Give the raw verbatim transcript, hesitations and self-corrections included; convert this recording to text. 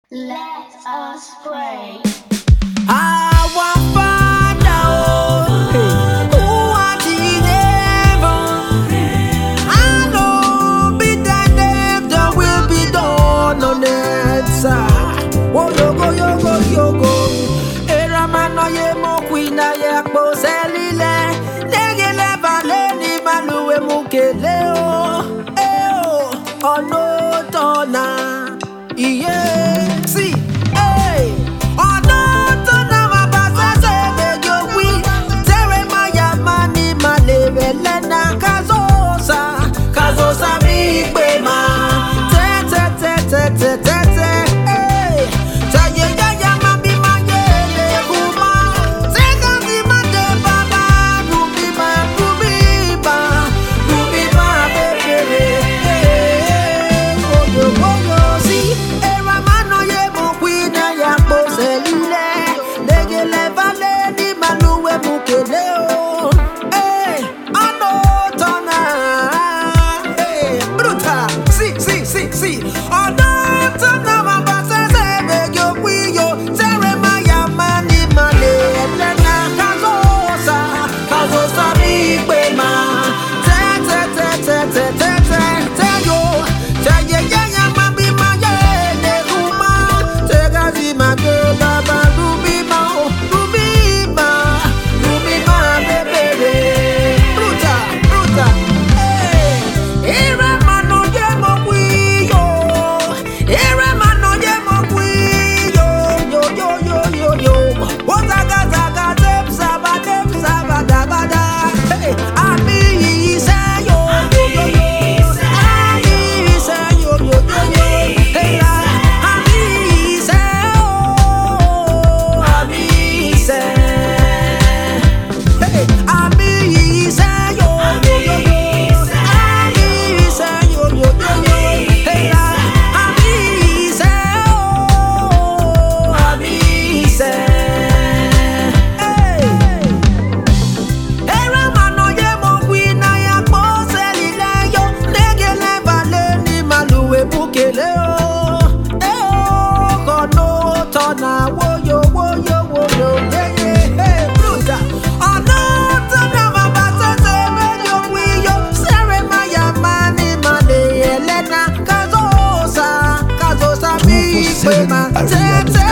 Let us pray. I want find out who are the heaven. I know be thy name, there will be done on earth. Oh, yogo, yogo, yogo. Eramano ye mo kwina ye akpo selile. Negele vale ni maluwe mukele o. Eh o, ono tona. Yeah, see, hey. Kazosa mi pe ma te te te te te te te eh taye ya ya ma bi ma ye le kuma te ka bi ma de baba rubi ma rubi ba rubi ma bebe eh oyo oyo si era mano ye mo kwina ya po selile legele vale ni maluwe mukele o eh ano tona. See, see, see, see. Oh, no, turn now, my boss says, hey, yo, we, yo, Jeremiah, money, money, and then I Kazosa, Kazosa, big way, man. Te, te, te, te, te, te, te, te, yo. Te, ye, ye, ye, ma, bi, ma, ye, ne, kuma. Te, gazi, ma, ge, baba, ruby, ma, ruby, ma, ruby, ma, baby. Bruta, bruta, hey. Here Te, te,